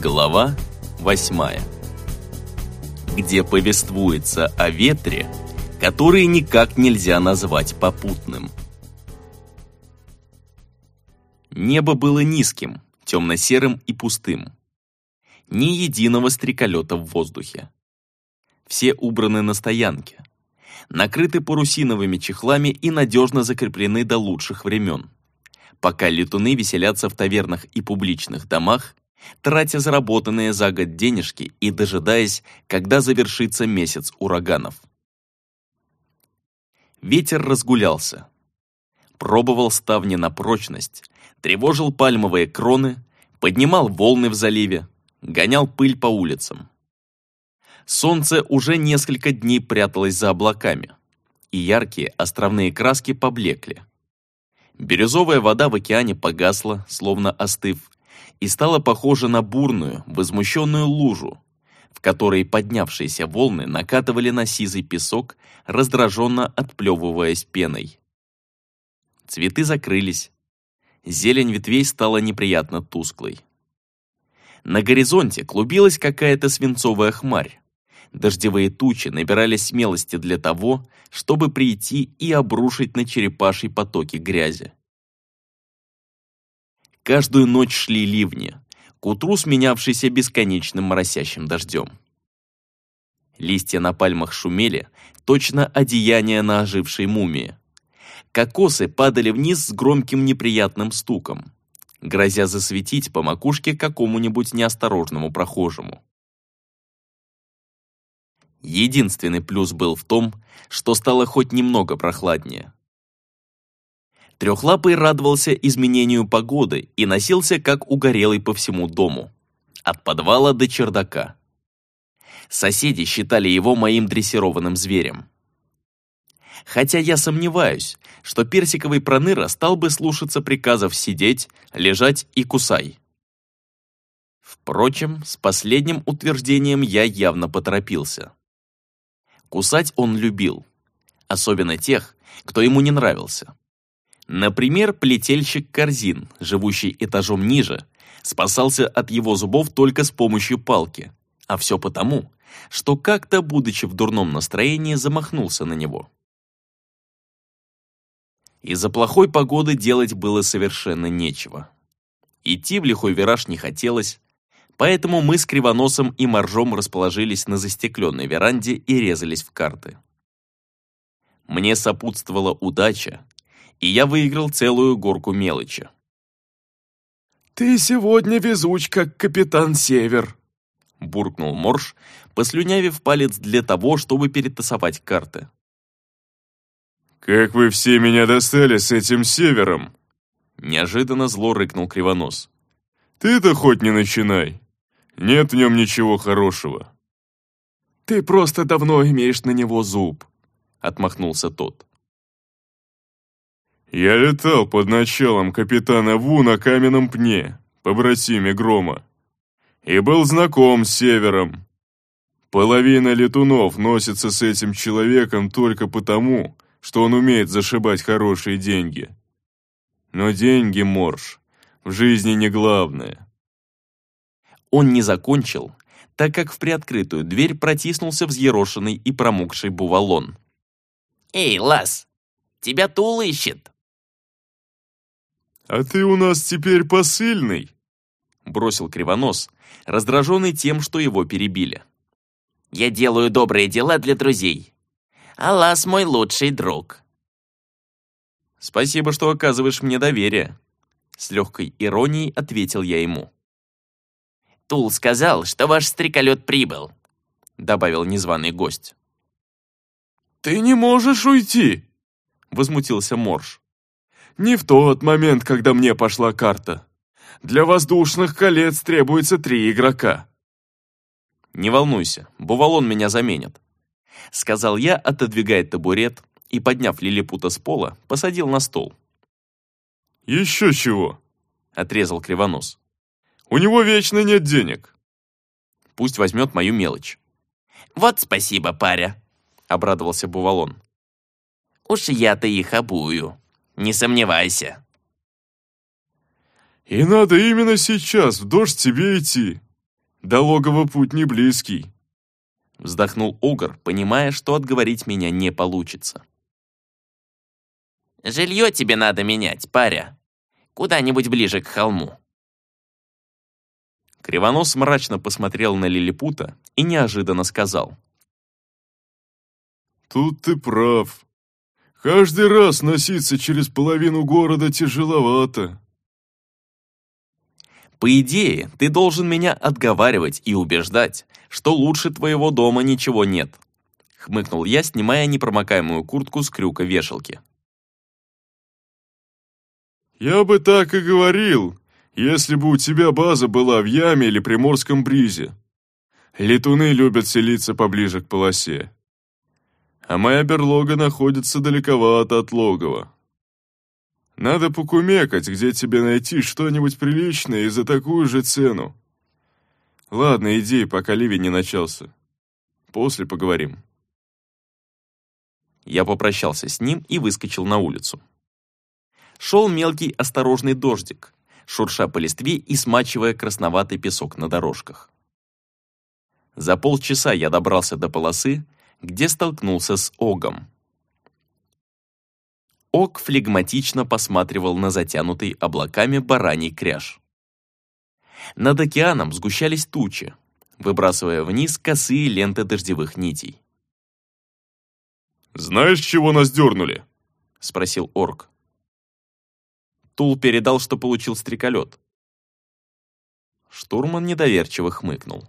Глава 8, где повествуется о ветре, который никак нельзя назвать попутным. Небо было низким, темно-серым и пустым. Ни единого стреколета в воздухе. Все убраны на стоянке, накрыты парусиновыми чехлами и надежно закреплены до лучших времен, пока летуны веселятся в тавернах и публичных домах, тратя заработанные за год денежки и дожидаясь, когда завершится месяц ураганов. Ветер разгулялся, пробовал ставни на прочность, тревожил пальмовые кроны, поднимал волны в заливе, гонял пыль по улицам. Солнце уже несколько дней пряталось за облаками, и яркие островные краски поблекли. Бирюзовая вода в океане погасла, словно остыв, и стала похожа на бурную, возмущенную лужу, в которой поднявшиеся волны накатывали на сизый песок, раздраженно отплевываясь пеной. Цветы закрылись, зелень ветвей стала неприятно тусклой. На горизонте клубилась какая-то свинцовая хмарь. Дождевые тучи набирались смелости для того, чтобы прийти и обрушить на черепашьи потоки грязи. Каждую ночь шли ливни, к утру сменявшиеся бесконечным моросящим дождем. Листья на пальмах шумели, точно одеяния на ожившей мумии. Кокосы падали вниз с громким неприятным стуком, грозя засветить по макушке какому-нибудь неосторожному прохожему. Единственный плюс был в том, что стало хоть немного прохладнее. Трехлапый радовался изменению погоды и носился как угорелый по всему дому, от подвала до чердака. Соседи считали его моим дрессированным зверем. Хотя я сомневаюсь, что персиковый проныра стал бы слушаться приказов сидеть, лежать и кусай. Впрочем, с последним утверждением я явно поторопился. Кусать он любил, особенно тех, кто ему не нравился. Например, плетельщик корзин, живущий этажом ниже, спасался от его зубов только с помощью палки, а все потому, что как-то, будучи в дурном настроении, замахнулся на него. Из-за плохой погоды делать было совершенно нечего. Идти в лихой вираж не хотелось, поэтому мы с Кривоносом и Моржом расположились на застекленной веранде и резались в карты. Мне сопутствовала удача, и я выиграл целую горку мелочи. «Ты сегодня везуч, как капитан Север», — буркнул Морж, послюнявив палец для того, чтобы перетасовать карты. «Как вы все меня достали с этим Севером!» Неожиданно зло рыкнул Кривонос. «Ты-то хоть не начинай. Нет в нем ничего хорошего». «Ты просто давно имеешь на него зуб», — отмахнулся тот. «Я летал под началом капитана Ву на каменном пне, побратиме Грома, и был знаком с Севером. Половина летунов носится с этим человеком только потому, что он умеет зашибать хорошие деньги. Но деньги, Морж, в жизни не главное». Он не закончил, так как в приоткрытую дверь протиснулся взъерошенный и промокший Бувалон. «Эй, Лас, тебя Тул ищет!» «А ты у нас теперь посыльный?» бросил Кривонос, раздраженный тем, что его перебили. «Я делаю добрые дела для друзей. А Лас мой лучший друг». «Спасибо, что оказываешь мне доверие», — с легкой иронией ответил я ему. «Тул сказал, что ваш стреколет прибыл», — добавил незваный гость. «Ты не можешь уйти!» — возмутился Морж. «Не в тот момент, когда мне пошла карта. Для воздушных колец требуется 3 игрока». «Не волнуйся, Бувалон меня заменит», — сказал я, отодвигая табурет и, подняв лилипута с пола, посадил на стол. «Еще чего?» — отрезал Кривонос. «У него вечно нет денег». «Пусть возьмет мою мелочь». «Вот спасибо, паря», — обрадовался Бувалон. «Уж я-то их обую, не сомневайся». «И надо именно сейчас в дождь тебе идти. До логова путь не близкий. Вздохнул Огр, понимая, что отговорить меня не получится. Жилье тебе надо менять, паря. Куда-нибудь ближе к холму. Кривонос мрачно посмотрел на лилипута и неожиданно сказал. Тут ты прав. Каждый раз носиться через половину города тяжеловато. По идее, ты должен меня отговаривать и убеждать, что лучше твоего дома ничего нет. Хмыкнул я, снимая непромокаемую куртку с крюка вешалки. Я бы так и говорил, если бы у тебя база была в яме или приморском бризе. Летуны любят селиться поближе к полосе. А моя берлога находится далековато от логова. Надо покумекать, где тебе найти что-нибудь приличное и за такую же цену. Ладно, иди, пока ливень не начался. После поговорим. Я попрощался с ним и выскочил на улицу. Шел мелкий осторожный дождик, шурша по листве и смачивая красноватый песок на дорожках. За полчаса я добрался до полосы, где столкнулся с Огом. Ог флегматично посматривал на затянутый облаками бараний кряж. Над океаном сгущались тучи, выбрасывая вниз косые ленты дождевых нитей. «Знаешь, чего нас дернули?» — спросил орк. Тул передал, что получил стреколет. Штурман недоверчиво хмыкнул.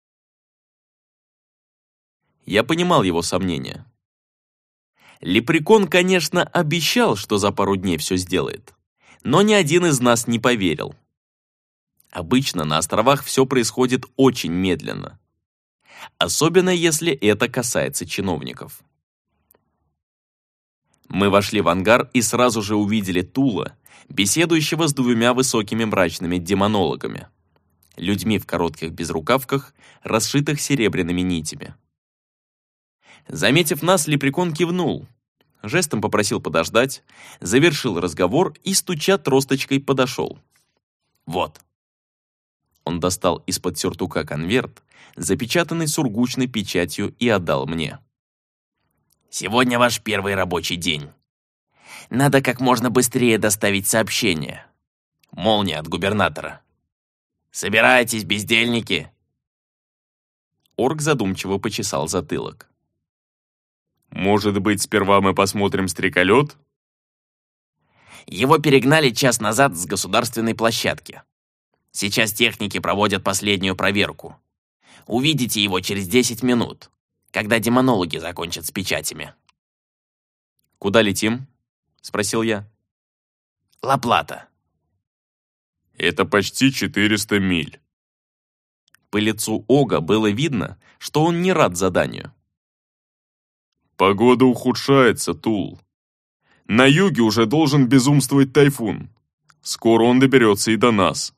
Я понимал его сомнения. Лепрекон, конечно, обещал, что за пару дней все сделает, но ни один из нас не поверил. Обычно на островах все происходит очень медленно, особенно если это касается чиновников. Мы вошли в ангар и сразу же увидели Тула, беседующего с двумя высокими мрачными демонологами, людьми в коротких безрукавках, расшитых серебряными нитями. Заметив нас, лепрекон кивнул, жестом попросил подождать, завершил разговор и, стуча тросточкой, подошел. «Вот». Он достал из-под сюртука конверт, запечатанный сургучной печатью, и отдал мне. «Сегодня ваш первый рабочий день. Надо как можно быстрее доставить сообщение. Молния от губернатора. Собирайтесь, бездельники!» Орк задумчиво почесал затылок. «Может быть, сперва мы посмотрим стреколет?» Его перегнали час назад с государственной площадки. Сейчас техники проводят последнюю проверку. Увидите его через 10 минут, когда демонологи закончат с печатями. «Куда летим?» — спросил я. «Ла-Плата». «Это почти 400 миль». По лицу Ога было видно, что он не рад заданию. «Погода ухудшается, Тул. На юге уже должен безумствовать тайфун. Скоро он доберется и до нас».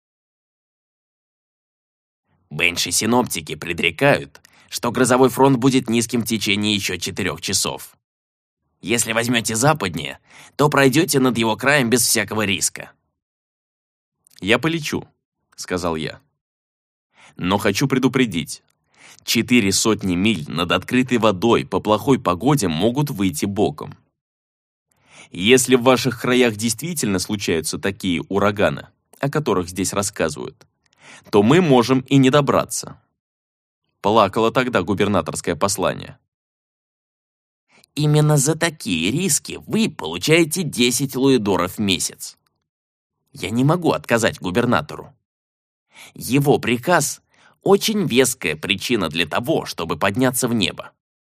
Бенши-синоптики предрекают, что грозовой фронт будет низким в течение еще 4 часов. Если возьмете западнее, то пройдете над его краем без всякого риска. «Я полечу», — сказал я. «Но хочу предупредить. 400 миль над открытой водой по плохой погоде могут выйти боком. Если в ваших краях действительно случаются такие ураганы, о которых здесь рассказывают, то мы можем и не добраться». Плакало тогда губернаторское послание. «Именно за такие риски вы получаете 10 луидоров в месяц. Я не могу отказать губернатору. Его приказ — очень веская причина для того, чтобы подняться в небо».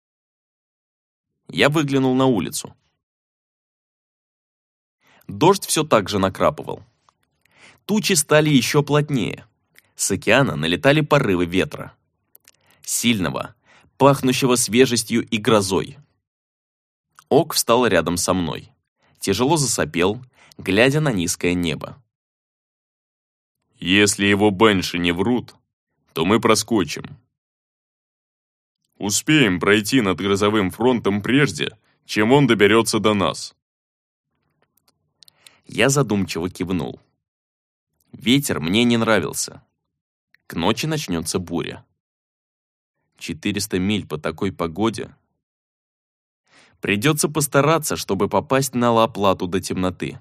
Я выглянул на улицу. Дождь все так же накрапывал. Тучи стали еще плотнее. С океана налетали порывы ветра. Сильного, пахнущего свежестью и грозой. Ог встал рядом со мной. Тяжело засопел, глядя на низкое небо. «Если его бенши не врут, то мы проскочим. Успеем пройти над грозовым фронтом прежде, чем он доберется до нас». Я задумчиво кивнул. Ветер мне не нравился. К ночи начнется буря. 400 миль по такой погоде. Придется постараться, чтобы попасть на Ла-Плату до темноты.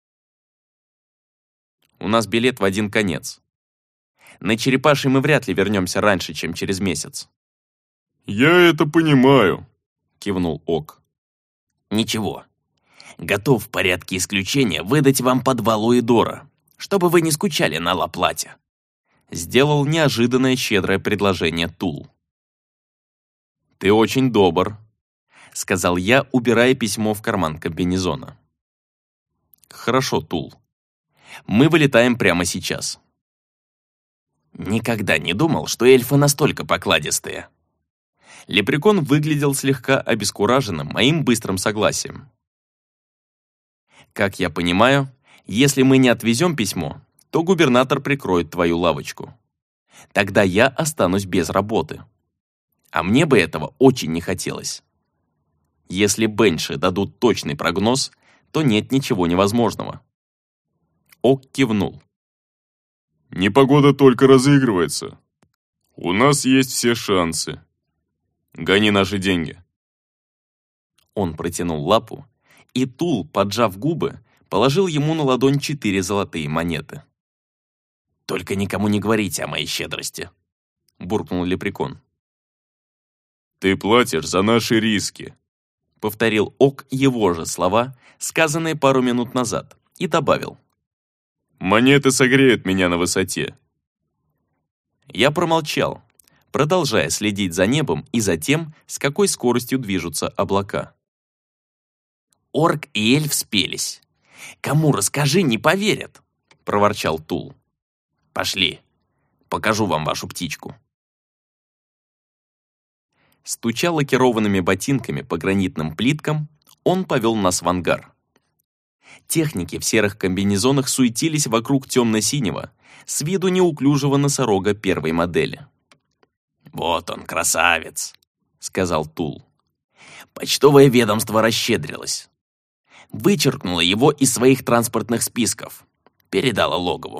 У нас билет в один конец. На Черепаший мы вряд ли вернемся раньше, чем через месяц. «Я это понимаю», — кивнул Ок. «Ничего. Готов в порядке исключения выдать вам подвал Уидора, чтобы вы не скучали на Ла-Плате», — сделал неожиданное щедрое предложение Тул. «Ты очень добр», — сказал я, убирая письмо в карман комбинезона. «Хорошо, Тул. Мы вылетаем прямо сейчас». Никогда не думал, что эльфы настолько покладистые. Лепрекон выглядел слегка обескураженным моим быстрым согласием. «Как я понимаю, если мы не отвезем письмо, то губернатор прикроет твою лавочку. Тогда я останусь без работы. А мне бы этого очень не хотелось. Если Бенши дадут точный прогноз, то нет ничего невозможного». Ок кивнул. «Непогода только разыгрывается. У нас есть все шансы. Гони наши деньги». Он протянул лапу, и Тул, поджав губы, положил ему на ладонь 4 золотые монеты. «Только никому не говорите о моей щедрости», — буркнул Лепрекон. «Ты платишь за наши риски», — повторил Ок его же слова, сказанные пару минут назад, и добавил. «Монеты согреют меня на высоте». Я промолчал, продолжая следить за небом и за тем, с какой скоростью движутся облака. «Орк и эльф спелись. Кому расскажи, не поверят», — проворчал Тул. «Пошли, покажу вам вашу птичку». Стуча лакированными ботинками по гранитным плиткам, он повел нас в ангар. Техники в серых комбинезонах суетились вокруг темно-синего, с виду неуклюжего носорога первой модели. «Вот он, красавец», — сказал Тул. «Почтовое ведомство расщедрилось. Вычеркнуло его из своих транспортных списков. Передало логову».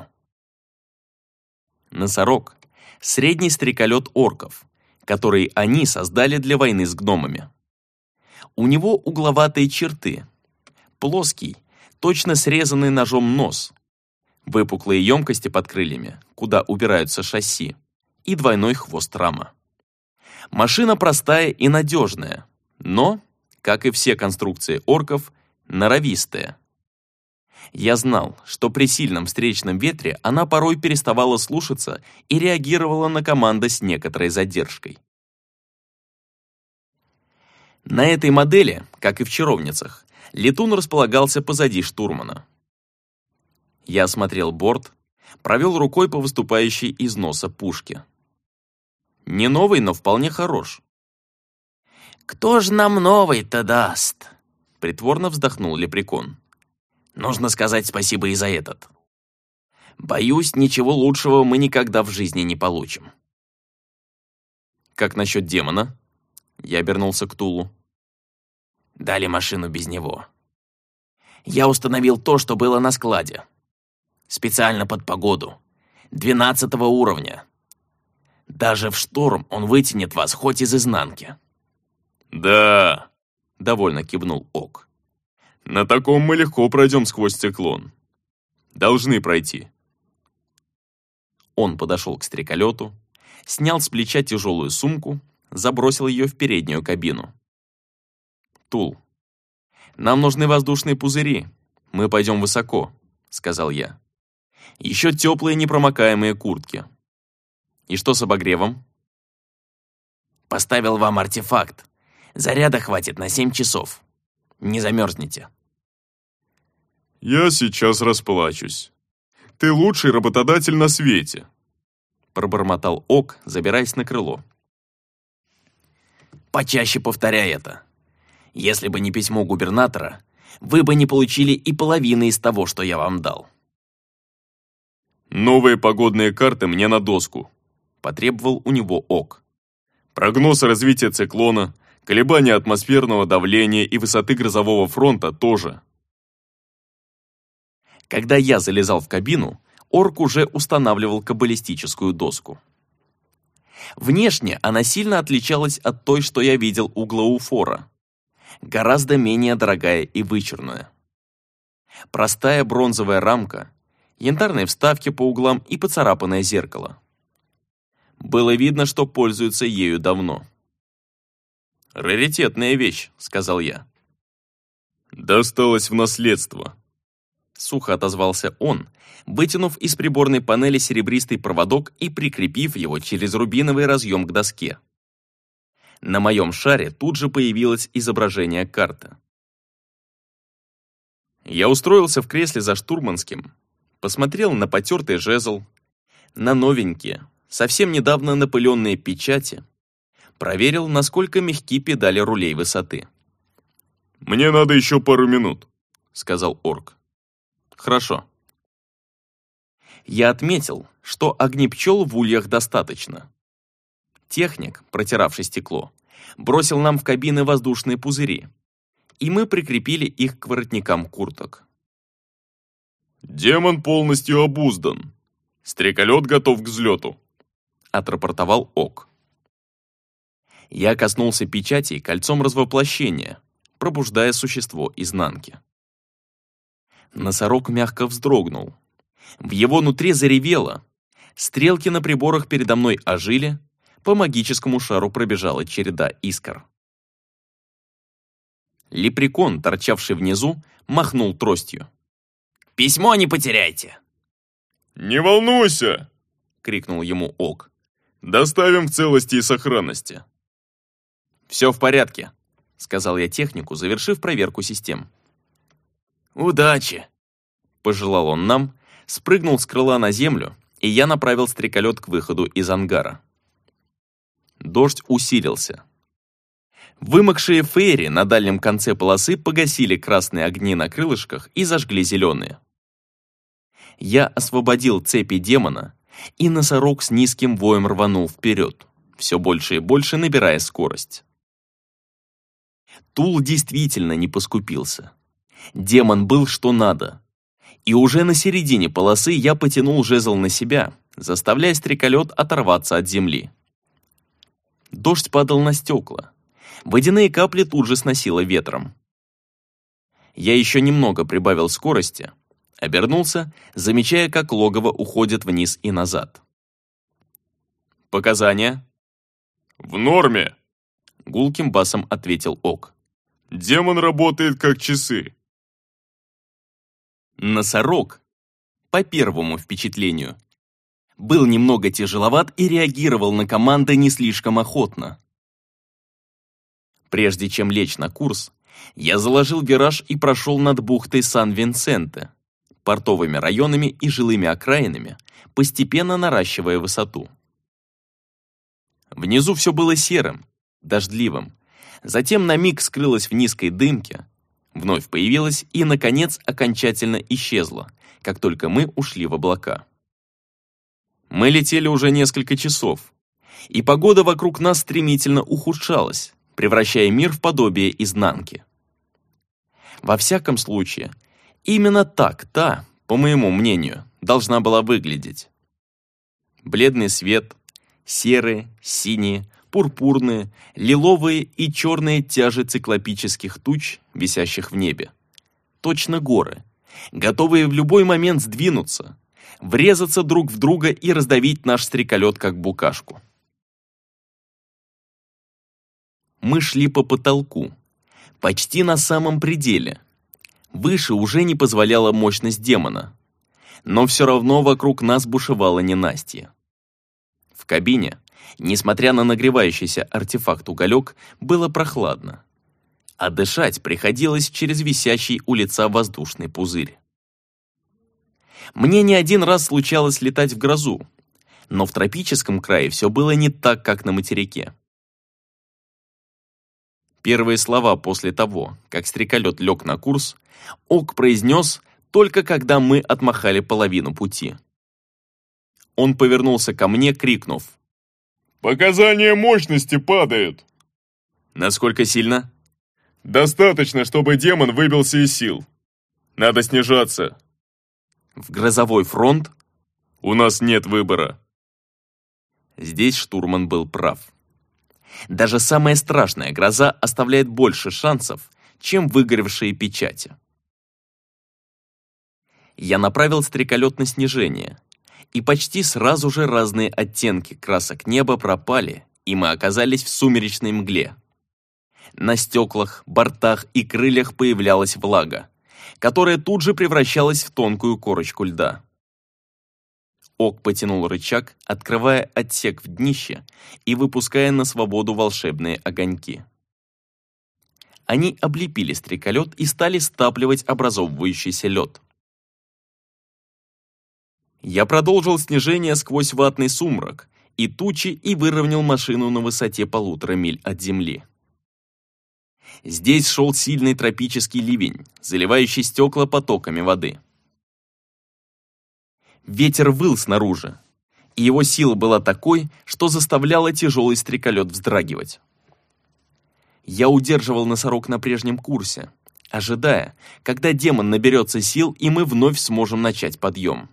Носорог — средний стреколет орков, который они создали для войны с гномами. У него угловатые черты, плоский, точно срезанный ножом нос, выпуклые емкости под крыльями, куда убираются шасси, и двойной хвост рама. Машина простая и надежная, но, как и все конструкции орков, норовистая. Я знал, что при сильном встречном ветре она порой переставала слушаться и реагировала на команды с некоторой задержкой. На этой модели, как и в чаровницах, летун располагался позади штурмана. Я осмотрел борт, провел рукой по выступающей из носа пушке. Не новый, но вполне хорош. «Кто ж нам новый-то даст?» — притворно вздохнул Лепрекон. «Нужно сказать спасибо и за этот. Боюсь, ничего лучшего мы никогда в жизни не получим». «Как насчет демона?» Я обернулся к Тулу. «Дали машину без него. Я установил то, что было на складе. Специально под погоду. 12 уровня. Даже в шторм он вытянет вас хоть из изнанки». «Да», — довольно кивнул Ок. «На таком мы легко пройдем сквозь циклон. Должны пройти». Он подошел к стреколету, снял с плеча тяжелую сумку, забросил ее в переднюю кабину. «Тул, нам нужны воздушные пузыри. Мы пойдем высоко», — сказал я. «Еще теплые непромокаемые куртки. И что с обогревом?» «Поставил вам артефакт. Заряда хватит на 7 часов. Не замерзнете». «Я сейчас расплачусь. Ты лучший работодатель на свете», — пробормотал Ок, забираясь на крыло. «Почаще повторяй это. Если бы не письмо губернатора, вы бы не получили и половины из того, что я вам дал». «Новые погодные карты мне на доску», — потребовал у него Ок. «Прогноз развития циклона, колебания атмосферного давления и высоты грозового фронта тоже». Когда я залезал в кабину, орк уже устанавливал каббалистическую доску. Внешне она сильно отличалась от той, что я видел у Глауфора. Гораздо менее дорогая и вычурная. Простая бронзовая рамка, янтарные вставки по углам и поцарапанное зеркало. Было видно, что пользуются ею давно. «Раритетная вещь», — сказал я. «Досталось в наследство», — сухо отозвался он, вытянув из приборной панели серебристый проводок и прикрепив его через рубиновый разъем к доске. На моем шаре тут же появилось изображение карты. Я устроился в кресле за штурманским, посмотрел на потертый жезл, на новенькие, совсем недавно напыленные печати, проверил, насколько мягки педали рулей высоты. «Мне надо еще пару минут», — сказал орк. «Хорошо». Я отметил, что огнепчел в ульях достаточно. Техник, протиравший стекло, бросил нам в кабины воздушные пузыри, и мы прикрепили их к воротникам курток. «Демон полностью обуздан. Стреколет готов к взлету», — отрапортовал Ок. Я коснулся печати кольцом развоплощения, пробуждая существо изнанки. Носорог мягко вздрогнул. В его нутре заревело. Стрелки на приборах передо мной ожили, по магическому шару пробежала череда искр. Лепрекон, торчавший внизу, махнул тростью. «Письмо не потеряйте!» «Не волнуйся!» — крикнул ему Ок. «Доставим в целости и сохранности». «Все в порядке», — сказал я технику, завершив проверку систем. «Удачи!» — пожелал он нам, спрыгнул с крыла на землю, и я направил стреколет к выходу из ангара. Дождь усилился. Вымокшие фейри на дальнем конце полосы погасили красные огни на крылышках и зажгли зеленые. Я освободил цепи демона, и носорог с низким воем рванул вперед, все больше и больше набирая скорость. Тул действительно не поскупился. Демон был что надо. И уже на середине полосы я потянул жезл на себя, заставляя стреколет оторваться от земли. Дождь падал на стекла. Водяные капли тут же сносило ветром. Я еще немного прибавил скорости, обернулся, замечая, как логово уходит вниз и назад. «Показания?» «В норме», — гулким басом ответил Ок. «Демон работает как часы». Носорог, по первому впечатлению, был немного тяжеловат и реагировал на команды не слишком охотно. Прежде чем лечь на курс, я заложил вираж и прошел над бухтой Сан-Винсенте, портовыми районами и жилыми окраинами, постепенно наращивая высоту. Внизу все было серым, дождливым, затем на миг скрылось в низкой дымке, вновь появилась и, наконец, окончательно исчезла, как только мы ушли в облака. Мы летели уже несколько часов, и погода вокруг нас стремительно ухудшалась, превращая мир в подобие изнанки. Во всяком случае, именно так та, по моему мнению, должна была выглядеть. Бледный свет, серые, синие, пурпурные, лиловые и черные тяжи циклопических туч, висящих в небе. Точно горы, готовые в любой момент сдвинуться, врезаться друг в друга и раздавить наш стреколет, как букашку. Мы шли по потолку, почти на самом пределе. Выше уже не позволяла мощность демона, но все равно вокруг нас бушевало ненастье. В кабине, несмотря на нагревающийся артефакт уголек, было прохладно, а дышать приходилось через висящий у лица воздушный пузырь. Мне не один раз случалось летать в грозу, но в тропическом крае все было не так, как на материке. Первые слова после того, как стреколет лег на курс, Ок произнес только когда мы отмахали половину пути. Он повернулся ко мне, крикнув: «Показания мощности падают!» «Насколько сильно?» «Достаточно, чтобы демон выбился из сил. Надо снижаться». «В грозовой фронт?» У нас нет выбора». Здесь штурман был прав. Даже самая страшная гроза оставляет больше шансов, чем выгоревшие печати. Я направил стреколет на снижение, и почти сразу же разные оттенки красок неба пропали, и мы оказались в сумеречной мгле. На стеклах, бортах и крыльях появлялась влага, которая тут же превращалась в тонкую корочку льда. Ок потянул рычаг, открывая отсек в днище и выпуская на свободу волшебные огоньки. Они облепили стреколет и стали стапливать образовывающийся лед. Я продолжил снижение сквозь ватный сумрак и тучи и выровнял машину на высоте 1,5 миль от земли. Здесь шел сильный тропический ливень, заливающий стекла потоками воды. Ветер выл снаружи, и его сила была такой, что заставляла тяжелый стреколет вздрагивать. Я удерживал носорог на прежнем курсе, ожидая, когда демон наберется сил, и мы вновь сможем начать подъем.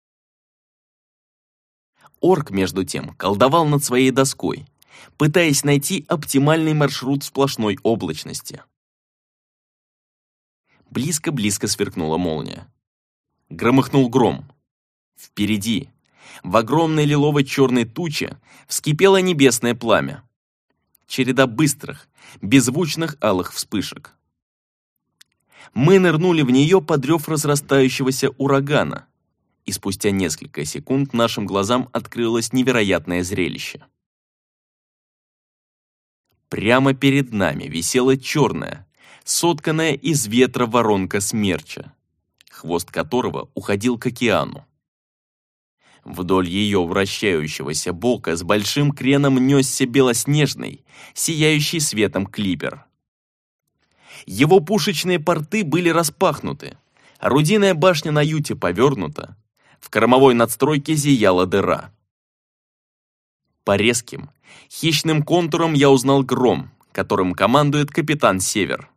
Орк, между тем, колдовал над своей доской, пытаясь найти оптимальный маршрут в сплошной облачности. Близко-близко сверкнула молния. Громыхнул гром. Впереди, в огромной лилово-черной туче, вскипело небесное пламя. Череда быстрых, беззвучных алых вспышек. Мы нырнули в нее под рев разрастающегося урагана, и спустя несколько секунд нашим глазам открылось невероятное зрелище. Прямо перед нами висела черная, сотканная из ветра воронка смерча, хвост которого уходил к океану. Вдоль ее вращающегося бока с большим креном несся белоснежный, сияющий светом клипер. Его пушечные порты были распахнуты, орудийная башня на юте повернута, в кормовой надстройке зияла дыра. По резким, хищным контурам я узнал гром, которым командует капитан Север.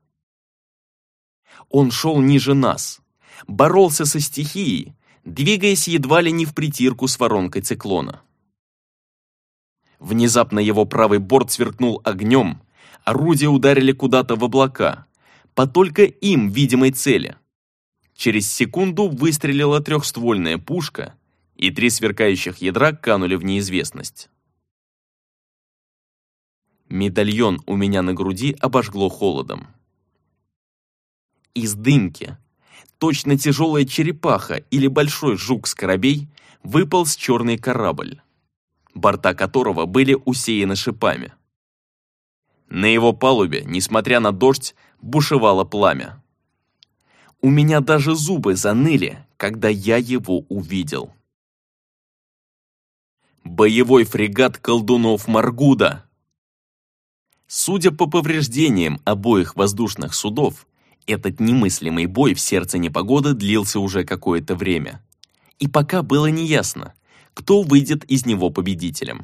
Он шел ниже нас, боролся со стихией, двигаясь едва ли не впритирку с воронкой циклона. Внезапно его правый борт сверкнул огнем, орудия ударили куда-то в облака, по только им видимой цели. Через секунду выстрелила трехствольная пушка, и 3 сверкающих ядра канули в неизвестность. Медальон у меня на груди обожгло холодом. Из дымки, точно тяжелая черепаха или большой жук-скоробей, выполз черный корабль, борта которого были усеяны шипами. На его палубе, несмотря на дождь, бушевало пламя. У меня даже зубы заныли, когда я его увидел. Боевой фрегат колдунов Маргуда. Судя по повреждениям обоих воздушных судов, этот немыслимый бой в сердце непогоды длился уже какое-то время. И пока было неясно, кто выйдет из него победителем.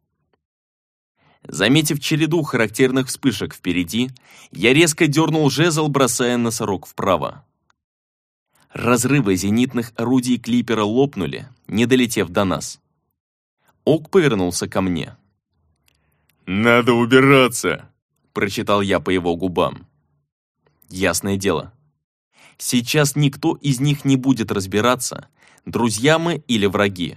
Заметив череду характерных вспышек впереди, я резко дернул жезл, бросая носорог вправо. Разрывы зенитных орудий клипера лопнули, не долетев до нас. Ок повернулся ко мне. «Надо убираться!» — прочитал я по его губам. Ясное дело. Сейчас никто из них не будет разбираться, друзья мы или враги.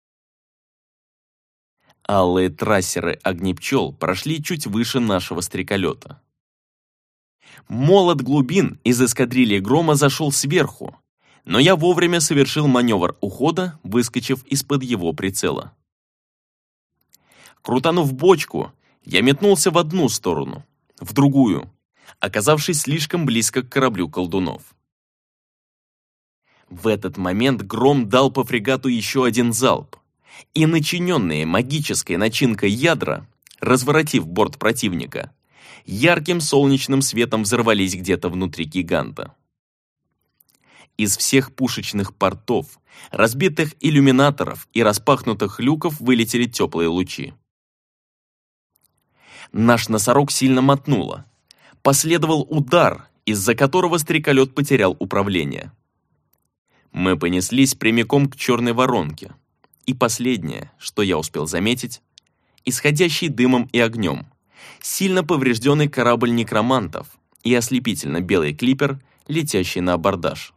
Алые трассеры огнепчел прошли чуть выше нашего стреколета. Молот глубин из эскадрильи Грома зашел сверху, но я вовремя совершил маневр ухода, выскочив из-под его прицела. Крутанув бочку, я метнулся в одну сторону, в другую, оказавшись слишком близко к кораблю колдунов. В этот момент Гром дал по фрегату еще один залп, и начиненные магической начинкой ядра, разворотив борт противника, ярким солнечным светом взорвались где-то внутри гиганта. Из всех пушечных портов, разбитых иллюминаторов и распахнутых люков вылетели теплые лучи. Наш носорог сильно мотнуло. Последовал удар, из-за которого стреколет потерял управление. Мы понеслись прямиком к черной воронке. И последнее, что я успел заметить, исходящий дымом и огнем, сильно поврежденный корабль некромантов и ослепительно белый клипер, летящий на абордаж.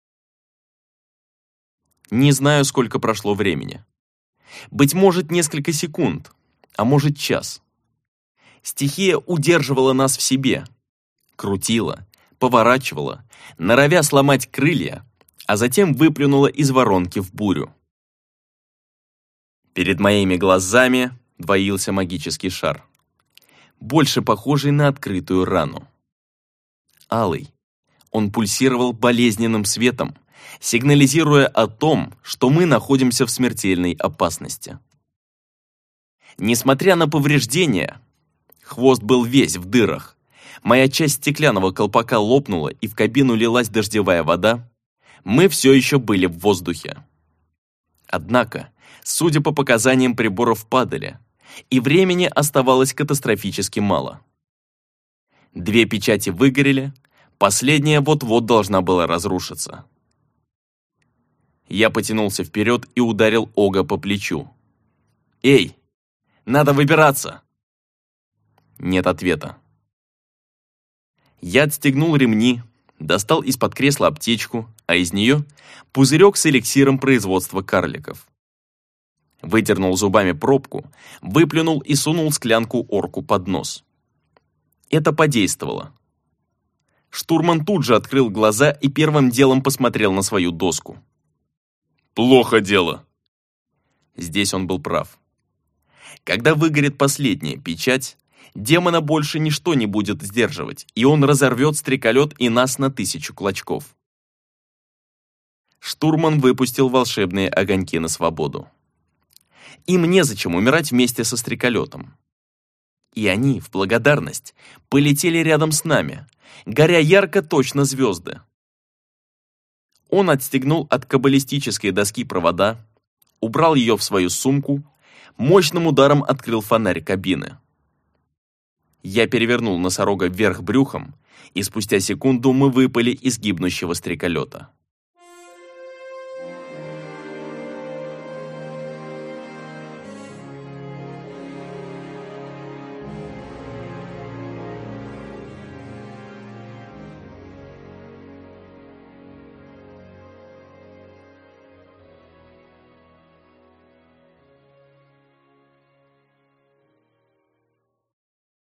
Не знаю, сколько прошло времени. Быть может, несколько секунд, а может, час. Стихия удерживала нас в себе, крутила, поворачивала, норовя сломать крылья, а затем выплюнула из воронки в бурю. Перед моими глазами двоился магический шар, больше похожий на открытую рану. Алый, он пульсировал болезненным светом, сигнализируя о том, что мы находимся в смертельной опасности. Несмотря на повреждения, хвост был весь в дырах, моя часть стеклянного колпака лопнула и в кабину лилась дождевая вода, мы все еще были в воздухе. Однако, судя по показаниям приборов, падали, и времени оставалось катастрофически мало. 2 печати выгорели, последняя вот-вот должна была разрушиться. Я потянулся вперед и ударил Ога по плечу. «Эй, надо выбираться!» Нет ответа. Я отстегнул ремни, достал из-под кресла аптечку, а из нее пузырек с эликсиром производства карликов. Выдернул зубами пробку, выплюнул и сунул склянку орку под нос. Это подействовало. Штурман тут же открыл глаза и первым делом посмотрел на свою доску. «Плохо дело». Здесь он был прав. Когда выгорит последняя печать, демона больше ничто не будет сдерживать, и он разорвет стреколет и нас на 1000 клочков. Штурман выпустил волшебные огоньки на свободу. Им незачем умирать вместе со стреколетом. И они, в благодарность, полетели рядом с нами, горя ярко точно звезды. Он отстегнул от каббалистической доски провода, убрал ее в свою сумку, мощным ударом открыл фонарь кабины. Я перевернул носорога вверх брюхом, и спустя секунду мы выпали из гибнущего стреколета.